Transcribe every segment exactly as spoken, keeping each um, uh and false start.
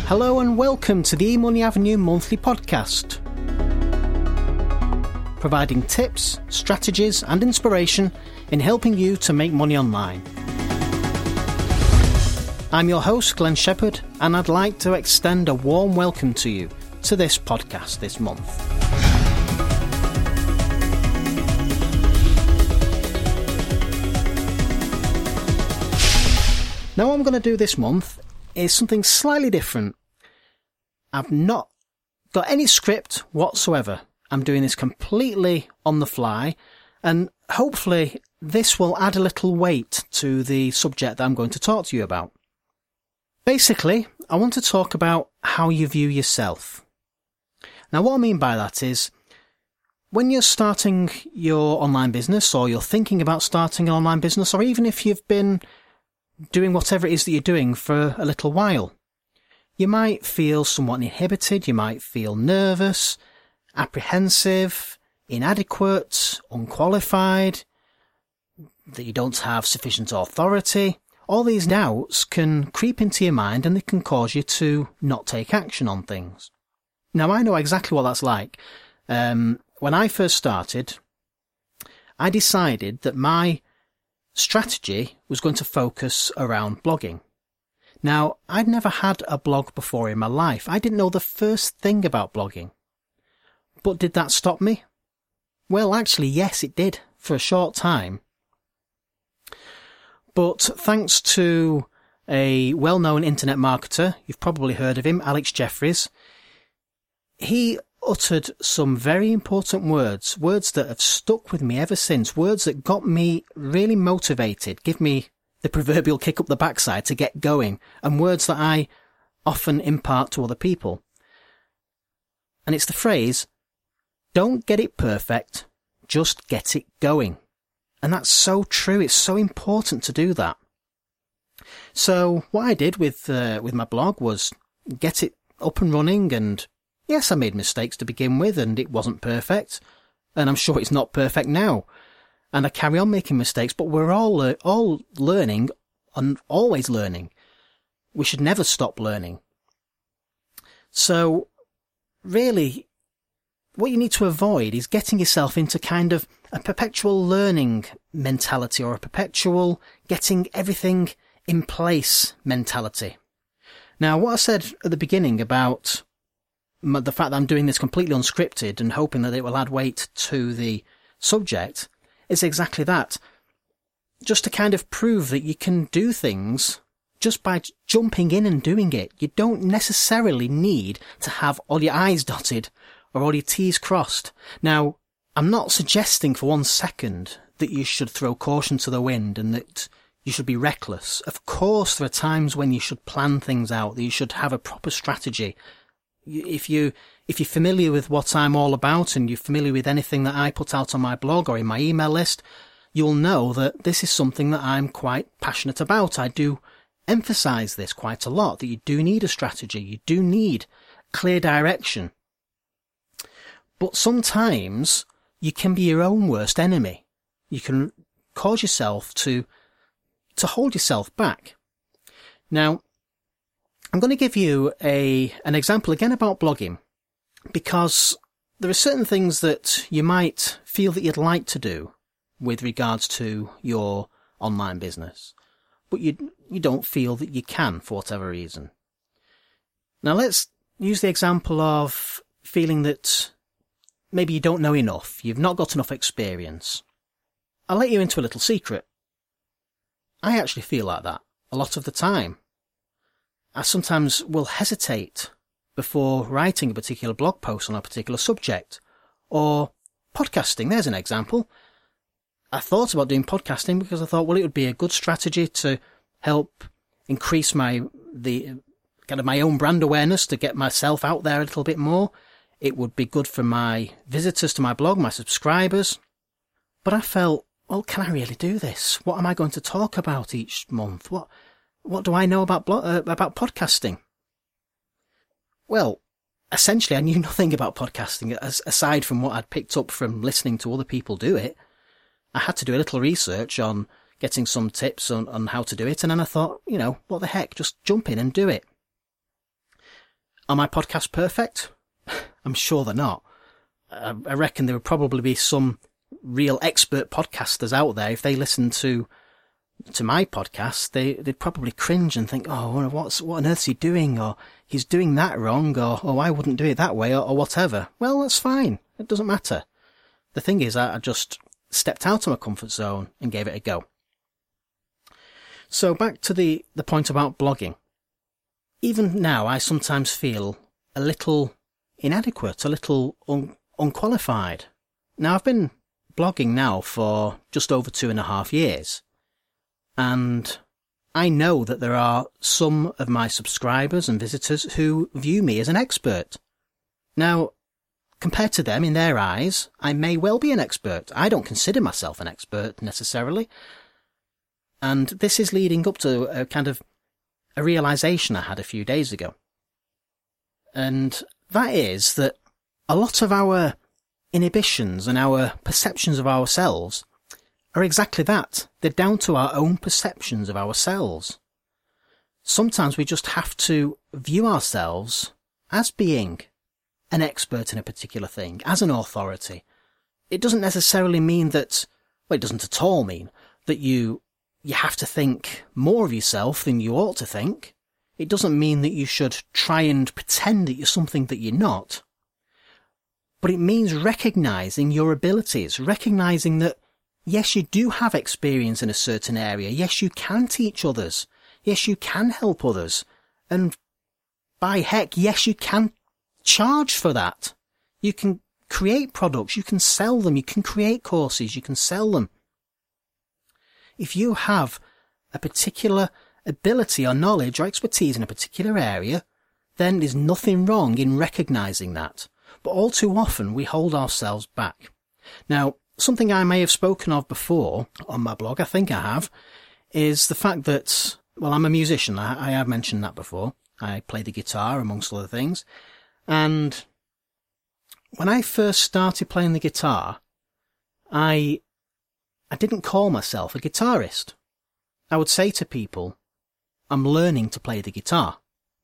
Hello and welcome to the eMoney Avenue monthly podcast, providing tips, strategies and inspiration in helping you to make money online. I'm your host Glenn Shepherd, and I'd like to extend a warm welcome to you to this podcast this month. Now what I'm going to do this month is something slightly different. I've not got any script whatsoever. I'm doing this completely on the fly, and hopefully this will add a little weight to the subject that I'm going to talk to you about. Basically, I want to talk about how you view yourself. Now what I mean by that is, when you're starting your online business, or you're thinking about starting an online business, or even if you've been doing whatever it is that you're doing for a little while, you might feel somewhat inhibited, you might feel nervous, apprehensive, inadequate, unqualified, that you don't have sufficient authority. All these doubts can creep into your mind and they can cause you to not take action on things. Now I know exactly what that's like. Um, when I first started, I decided that my strategy was going to focus around blogging. Now, I'd never had a blog before in my life. I didn't know the first thing about blogging. But did that stop me? Well, actually, yes, it did, for a short time. But thanks to a well-known internet marketer, you've probably heard of him, Alex Jeffries, he uttered some very important words, words that have stuck with me ever since, words that got me really motivated, give me the proverbial kick up the backside to get going, and words that I often impart to other people. And it's the phrase, don't get it perfect, just get it going. And that's so true, it's so important to do that. So what I did with uh, with my blog was get it up and running, and yes, I made mistakes to begin with, and it wasn't perfect, and I'm sure it's not perfect now. And I carry on making mistakes, but we're all uh, all learning and always learning. We should never stop learning. So, really, what you need to avoid is getting yourself into kind of a perpetual learning mentality, or a perpetual getting everything in place mentality. Now, what I said at the beginning about the fact that I'm doing this completely unscripted and hoping that it will add weight to the subject is exactly that. Just to kind of prove that you can do things just by jumping in and doing it. You don't necessarily need to have all your I's dotted or all your T's crossed. Now, I'm not suggesting for one second that you should throw caution to the wind and that you should be reckless. Of course, there are times when you should plan things out, that you should have a proper strategy. If you, if you're familiar with what I'm all about, and you're familiar with anything that I put out on my blog or in my email list, you'll know that this is something that I'm quite passionate about. I do emphasize this quite a lot, that you do need a strategy, you do need clear direction. But sometimes you can be your own worst enemy. You can cause yourself to, to hold yourself back. Now, I'm going to give you a an example again about blogging, because there are certain things that you might feel that you'd like to do with regards to your online business, but you you don't feel that you can for whatever reason. Now let's use the example of feeling that maybe you don't know enough, you've not got enough experience. I'll let you into a little secret. I actually feel like that a lot of the time. I sometimes will hesitate before writing a particular blog post on a particular subject. Or podcasting, there's an example. I thought about doing podcasting because I thought, well, it would be a good strategy to help increase my, the, kind of my own brand awareness, to get myself out there a little bit more. It would be good for my visitors to my blog, my subscribers. But I felt, well, can I really do this? What am I going to talk about each month? What, What do I know about blog, uh, about podcasting? Well, essentially I knew nothing about podcasting as, aside from what I'd picked up from listening to other people do it. I had to do a little research on getting some tips on, on how to do it, and then I thought, you know, what the heck, just jump in and do it. Are my podcasts perfect? I'm sure they're not. I, I reckon there would probably be some real expert podcasters out there. If they listened to to my podcast, they, they'd probably cringe and think, oh, what's, what on earth's he doing? Or he's doing that wrong, or, oh, I wouldn't do it that way, or, or whatever. Well, that's fine. It doesn't matter. The thing is, I, I just stepped out of my comfort zone and gave it a go. So back to the, the point about blogging. Even now, I sometimes feel a little inadequate, a little un- unqualified. Now, I've been blogging now for just over two and a half years. And I know that there are some of my subscribers and visitors who view me as an expert. Now, compared to them, in their eyes, I may well be an expert. I don't consider myself an expert necessarily. And this is leading up to a kind of a realization I had a few days ago. And that is that a lot of our inhibitions and our perceptions of ourselves are exactly that. They're down to our own perceptions of ourselves. Sometimes we just have to view ourselves as being an expert in a particular thing, as an authority. It doesn't necessarily mean that, well, it doesn't at all mean that you you have to think more of yourself than you ought to think. It doesn't mean that you should try and pretend that you're something that you're not. But it means recognising your abilities, recognising that yes, you do have experience in a certain area. Yes, you can teach others. Yes, you can help others. And by heck, yes, you can charge for that. You can create products. You can sell them. You can create courses. You can sell them. If you have a particular ability or knowledge or expertise in a particular area, then there's nothing wrong in recognising that. But all too often, we hold ourselves back. Now, something I may have spoken of before on my blog, I think I have, is the fact that, well, I'm a musician. I, I have mentioned that before. I play the guitar, amongst other things. And when I first started playing the guitar, I, I didn't call myself a guitarist. I would say to people, I'm learning to play the guitar.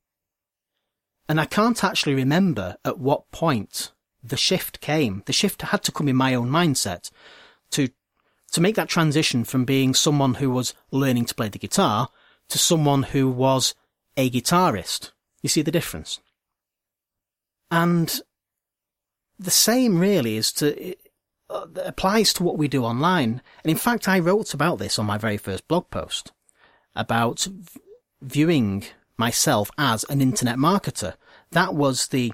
And I can't actually remember at what point the shift came. The shift had to come in my own mindset to to make that transition from being someone who was learning to play the guitar to someone who was a guitarist. You see the difference? And the same really is to it, uh, applies to what we do online. And in fact, I wrote about this on my very first blog post about v- viewing myself as an internet marketer. That was the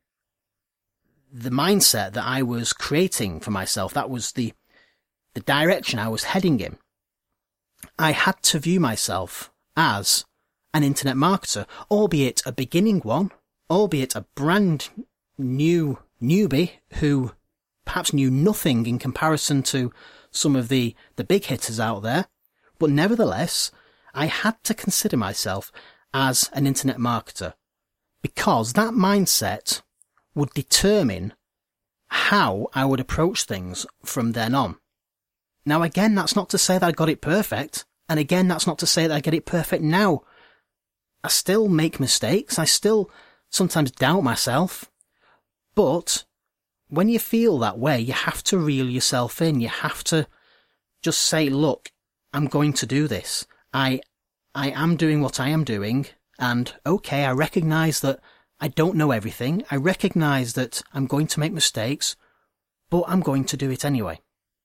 the mindset that I was creating for myself. That was the the direction I was heading in. I had to view myself as an internet marketer, albeit a beginning one, albeit a brand new newbie who perhaps knew nothing in comparison to some of the, the big hitters out there. But nevertheless, I had to consider myself as an internet marketer because that mindset would determine how I would approach things from then on. Now, again, that's not to say that I got it perfect. And again, that's not to say that I get it perfect now. I still make mistakes. I still sometimes doubt myself. But when you feel that way, you have to reel yourself in. You have to just say, look, I'm going to do this. I, I am doing what I am doing. And okay, I recognise that I don't know everything. I recognise that I'm going to make mistakes, but I'm going to do it anyway.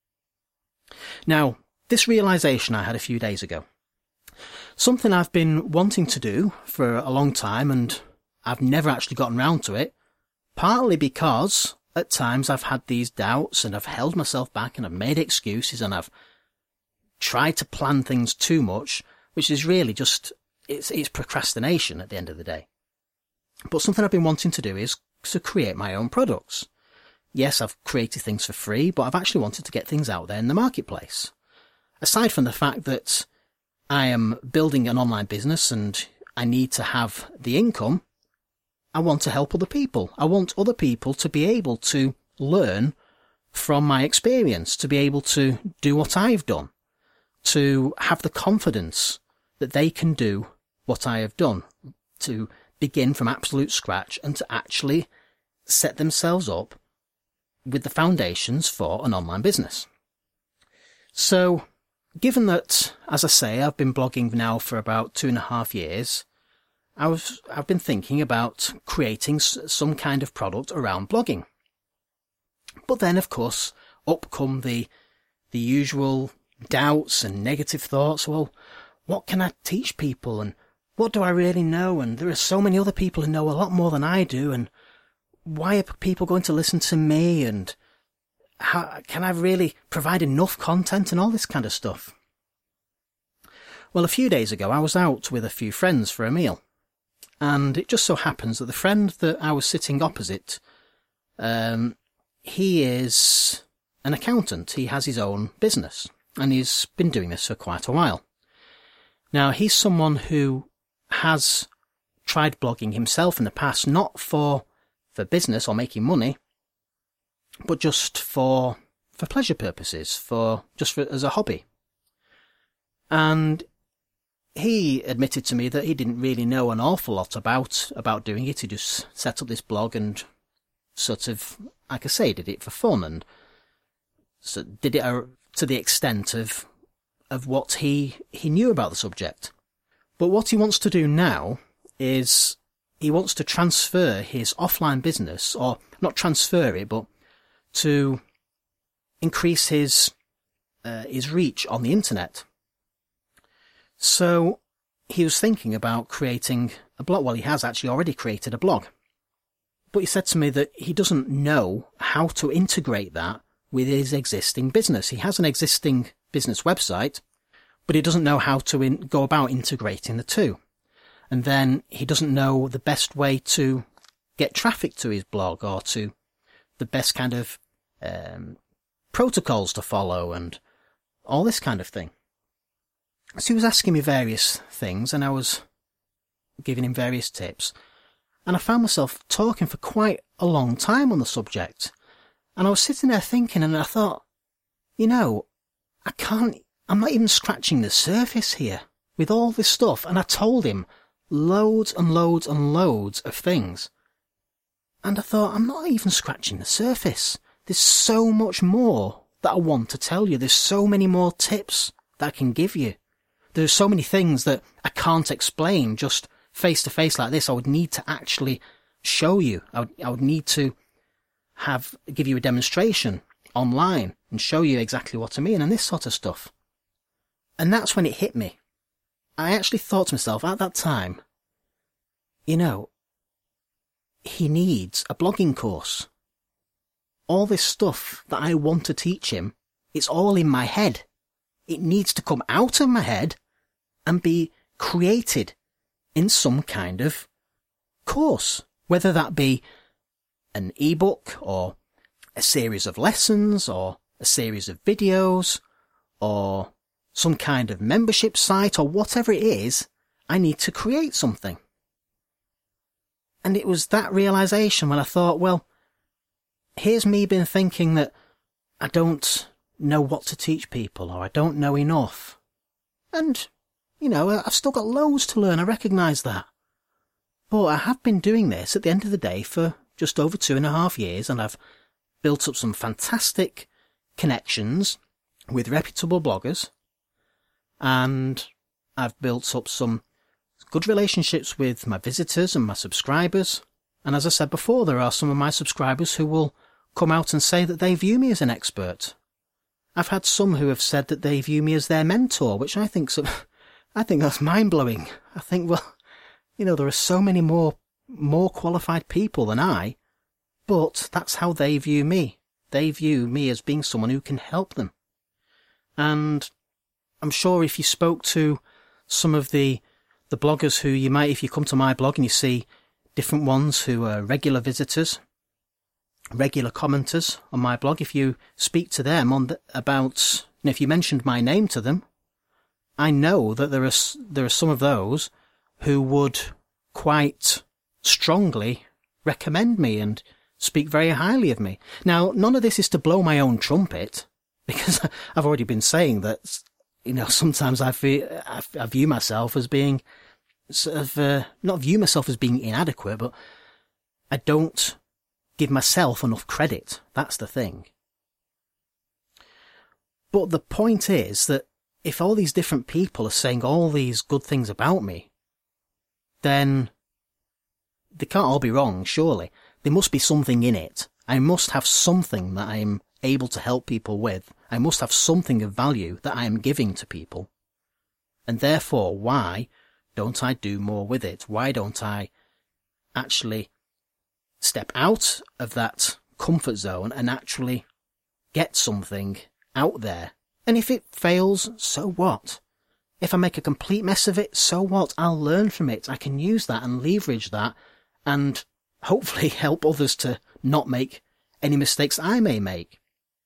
Now, this realisation I had a few days ago. Something I've been wanting to do for a long time and I've never actually gotten round to it, partly because at times I've had these doubts and I've held myself back and I've made excuses and I've tried to plan things too much, which is really just, it's, it's procrastination at the end of the day. But something I've been wanting to do is to create my own products. Yes, I've created things for free, but I've actually wanted to get things out there in the marketplace. Aside from the fact that I am building an online business and I need to have the income, I want to help other people. I want other people to be able to learn from my experience, to be able to do what I've done, to have the confidence that they can do what I have done, to begin from absolute scratch and to actually set themselves up with the foundations for an online business. So, given that, as I say, I've been blogging now for about two and a half years, I was, I've been thinking about creating s- some kind of product around blogging. But then, of course, up come the, the usual doubts and negative thoughts. Well, what can I teach people? And what do I really know? And there are so many other people who know a lot more than I do. And why are people going to listen to me? And how can I really provide enough content and all this kind of stuff? Well, a few days ago, I was out with a few friends for a meal. And it just so happens that the friend that I was sitting opposite, um, he is an accountant. He has his own business, and he's been doing this for quite a while. Now, he's someone who has tried blogging himself in the past, not for for business or making money, but just for for pleasure purposes, for just for, as a hobby. And he admitted to me that he didn't really know an awful lot about about doing it. He just set up this blog and sort of, like I say, did it for fun, and so did it to the extent of of what he he knew about the subject. But what he wants to do now is he wants to transfer his offline business, or not transfer it, but to increase his uh, his reach on the internet. So he was thinking about creating a blog. Well, he has actually already created a blog. But he said to me that he doesn't know how to integrate that with his existing business. He has an existing business website, but he doesn't know how to in, go about integrating the two. And then he doesn't know the best way to get traffic to his blog, or to the best kind of um, protocols to follow and all this kind of thing. So he was asking me various things, and I was giving him various tips. And I found myself talking for quite a long time on the subject. And I was sitting there thinking, and I thought, you know, I can't, I'm not even scratching the surface here with all this stuff. And I told him loads and loads and loads of things. And I thought, I'm not even scratching the surface. There's so much more that I want to tell you. There's so many more tips that I can give you. There's so many things that I can't explain just face to face like this. I would need to actually show you. I would, I would need to have, give you a demonstration online and show you exactly what I mean and this sort of stuff. And that's when it hit me. I actually thought to myself at that time, you know, he needs a blogging course. All this stuff that I want to teach him, it's all in my head. It needs to come out of my head and be created in some kind of course, whether that be an ebook or a series of lessons or a series of videos or some kind of membership site or whatever it is. I need to create something. And it was that realization when I thought, well, here's me been thinking that I don't know what to teach people, or I don't know enough. And, you know, I've still got loads to learn, I recognise that. But I have been doing this at the end of the day for just over two and a half years, and I've built up some fantastic connections with reputable bloggers, and I've built up some good relationships with my visitors and my subscribers. And as I said before, there are some of my subscribers who will come out and say that they view me as an expert. I've had some who have said that they view me as their mentor, which I think so, I think that's mind-blowing. I think, well, you know, there are so many more more qualified people than I, but that's how they view me. They view me as being someone who can help them. And I'm sure if you spoke to some of the the bloggers who you might, if you come to my blog and you see different ones who are regular visitors, regular commenters on my blog, if you speak to them on the, about, and if you mentioned my name to them, I know that there are there are some of those who would quite strongly recommend me and speak very highly of me. Now, none of this is to blow my own trumpet, because I've already been saying that, you know, sometimes I feel I view myself as being sort of, uh, not view myself as being inadequate, but I don't give myself enough credit. That's the thing. But the point is that if all these different people are saying all these good things about me, then they can't all be wrong, surely. There must be something in it. I must have something that I'm able to help people with. I must have something of value that I am giving to people. And therefore, why don't I do more with it? Why don't I actually step out of that comfort zone and actually get something out there? And if it fails, so what? If I make a complete mess of it, so what? I'll learn from it. I can use that and leverage that and hopefully help others to not make any mistakes I may make.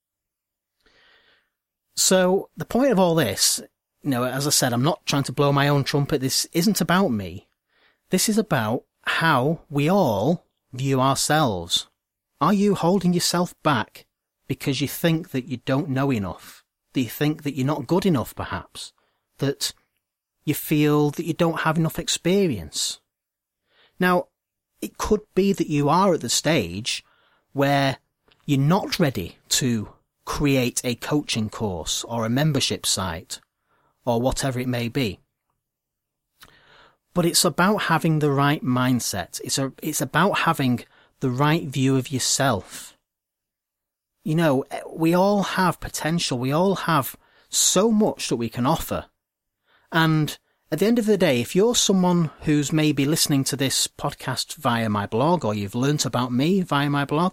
So the point of all this, you know, as I said, I'm not trying to blow my own trumpet. This isn't about me. This is about how we all view ourselves. Are you holding yourself back because you think that you don't know enough? Do you think that you're not good enough, perhaps? That you feel that you don't have enough experience? Now, it could be that you are at the stage where you're not ready to create a coaching course or a membership site or whatever it may be. But it's about having the right mindset. It's a, it's about having the right view of yourself. You know, we all have potential. We all have so much that we can offer. And at the end of the day, if you're someone who's maybe listening to this podcast via my blog, or you've learnt about me via my blog,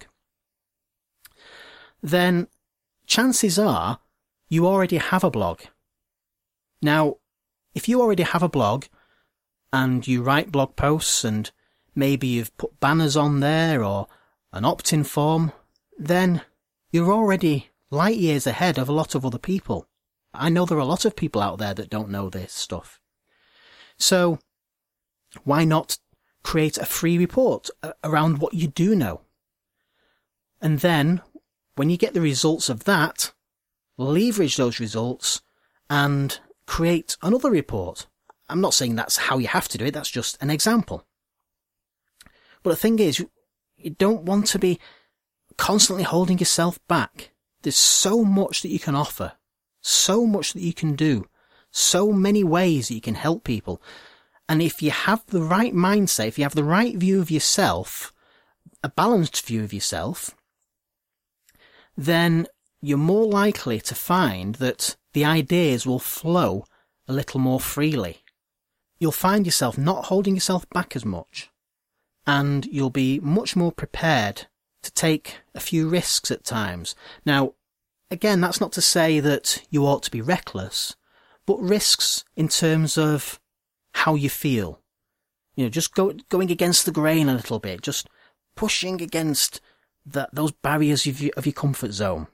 then chances are you already have a blog. Now, if you already have a blog and you write blog posts and maybe you've put banners on there or an opt-in form, then you're already light years ahead of a lot of other people. I know there are a lot of people out there that don't know this stuff. So why not create a free report around what you do know? And then when you get the results of that, leverage those results and create another report. I'm not saying that's how you have to do it. That's just an example. But the thing is, you don't want to be constantly holding yourself back. There's so much that you can offer, so much that you can do, so many ways that you can help people. And if you have the right mindset, if you have the right view of yourself, a balanced view of yourself, then you're more likely to find that the ideas will flow a little more freely. You'll find yourself not holding yourself back as much, and you'll be much more prepared to take a few risks at times. Now, again, that's not to say that you ought to be reckless, but risks in terms of how you feel. You know, just go, going against the grain a little bit, just pushing against that, those barriers of your, of your comfort zone.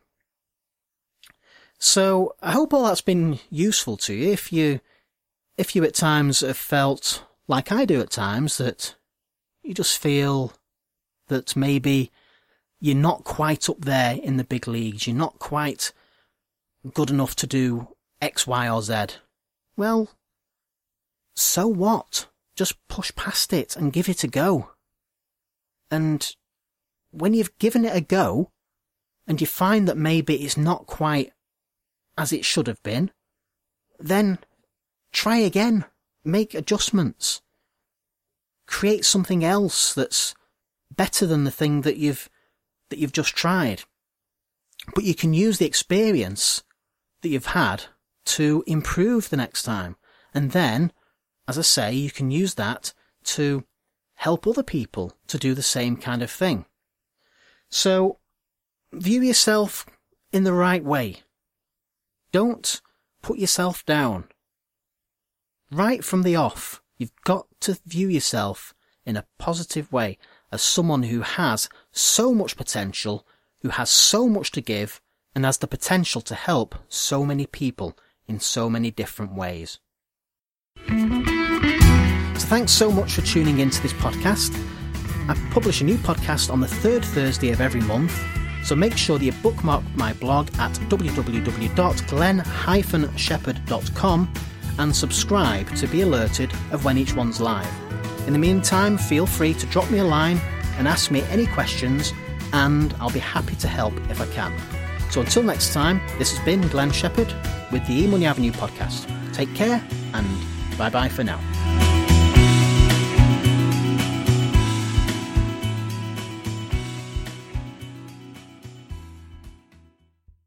So I hope all that's been useful to you. If you, if you at times have felt like I do at times, that you just feel that maybe you're not quite up there in the big leagues, you're not quite good enough to do X, Y, or Z. Well, so what? Just push past it and give it a go. And when you've given it a go, and you find that maybe it's not quite as it should have been, then try again, make adjustments, create something else that's better than the thing that you've that you've just tried. But you can use the experience that you've had to improve the next time. And then, as I say, you can use that to help other people to do the same kind of thing. So, view yourself in the right way. Don't put yourself down. Right from the off, you've got to view yourself in a positive way as someone who has so much potential, who has so much to give, and has the potential to help so many people in so many different ways. So thanks so much for tuning into this podcast. I publish a new podcast on the third Thursday of every month, so make sure that you bookmark my blog at w w w dot glenn dash shepherd dot com and subscribe to be alerted of when each one's live. In the meantime, feel free to drop me a line and ask me any questions, and I'll be happy to help if I can. So until next time, this has been Glenn Shepherd with the eMoney Avenue podcast. Take care, and bye-bye for now.